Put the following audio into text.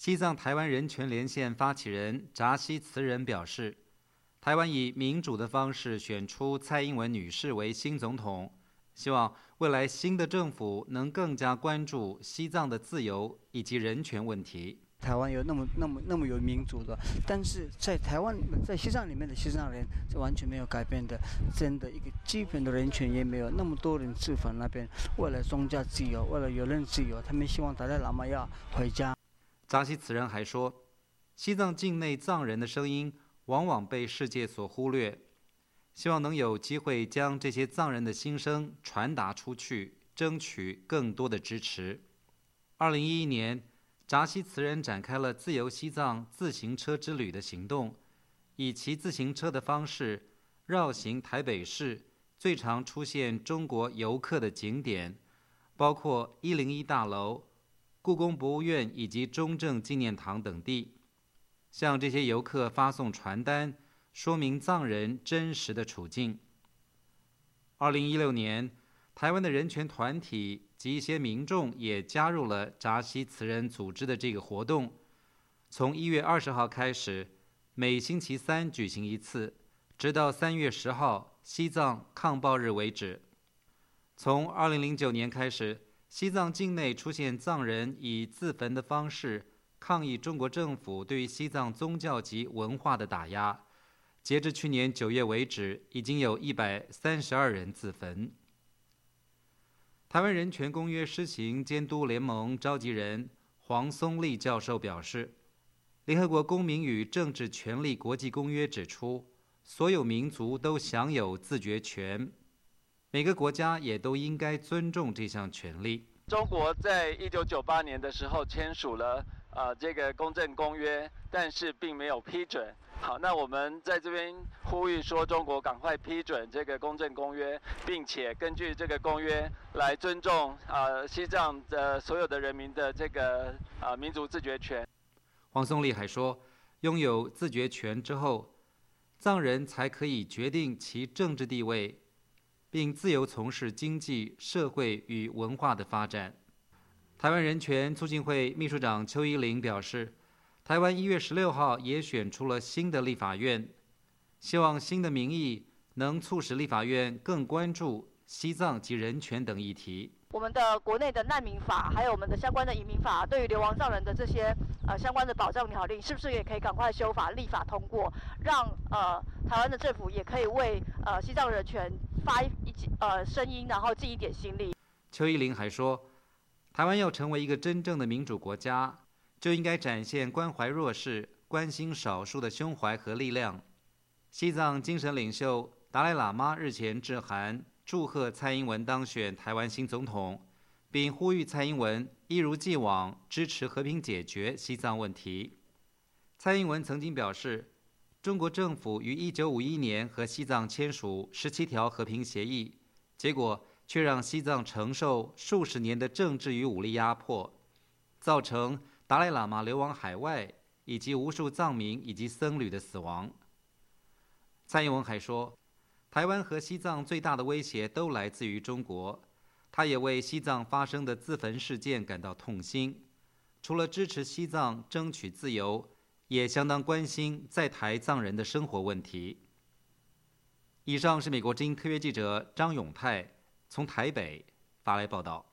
西藏台湾人权连线发起人扎西慈仁表示，台湾以民主的方式选出蔡英文女士为新总统，希望未来新的政府能更加关注西藏的自由以及人权问题。 台湾有那么有民主的，但是在台湾在西藏里面的西藏人是完全没有改变的，真的一个基本的人权也没有，那么多人自焚那边，为了宗教自由，为了言论自由，他们希望达赖喇嘛要回家。 扎西慈仁还说，西藏境内藏人的声音往往被世界所忽略，希望能有机会将这些藏人的心声传达出去，争取更多的支持。2011年，扎西慈仁展开了自由西藏自行车之旅的行动，以骑自行车的方式绕行台北市最常出现中国游客的景点，包括101大楼、故宫博物院以及中正纪念堂等地，向这些游客发送传单，说明藏人真实的处境。2016年，台湾的人权团体及一些民众也加入了扎西慈仁组织的这个活动，从1月20号开始，每星期三举行一次，直到3月10号西藏抗暴日为止。从2009年开始，西藏境内出现藏人以自焚的方式抗议中国政府对于西藏宗教及文化的打压。截至去年9月为止，已经有132人自焚。台湾人权公约施行监督联盟召集人黄松立教授表示，联合国公民与政治权利国际公约指出，所有民族都享有自决权，每个国家也都应该尊重这项权利。 中国在1998年的时候签署了这个公政公约，但是并没有批准。好，那我们在这边呼吁说，中国赶快批准这个公政公约，并且根据这个公约来尊重西藏的所有的人民的这个民族自决权。 黄松立还说，拥有自决权之后，藏人才可以决定其政治地位，并自由从事经济、社会与文化的发展。台湾人权促进会秘书长邱依玲表示，台湾1月16号也选出了新的立法院，希望新的民意能促使立法院更关注西藏及人权等议题。 我们的国内的难民法，还有我们的相关的移民法，对于流亡藏人的这些相关的保障条例，是不是也可以赶快修法立法通过，让台湾的政府也可以为西藏人权发声音，然后尽一点心力。 邱依玲还说，台湾要成为一个真正的民主国家，就应该展现关怀弱势、关心少数的胸怀和力量。西藏精神领袖达赖喇嘛日前致函祝贺蔡英文当选台湾新总统，并呼吁蔡英文一如既往支持和平解决西藏问题。蔡英文曾经表示，中国政府于1951年和西藏签署17条和平协议，结果却让西藏承受数十年的政治与武力压迫，造成达赖喇嘛流亡海外，以及无数藏民以及僧侣的死亡。蔡英文还说，台湾和西藏最大的威胁都来自于中国，他也为西藏发生的自焚事件感到痛心，除了支持西藏争取自由，也相当关心在台藏人的生活问题。以上是美国之音特约记者张永泰从台北发来报道。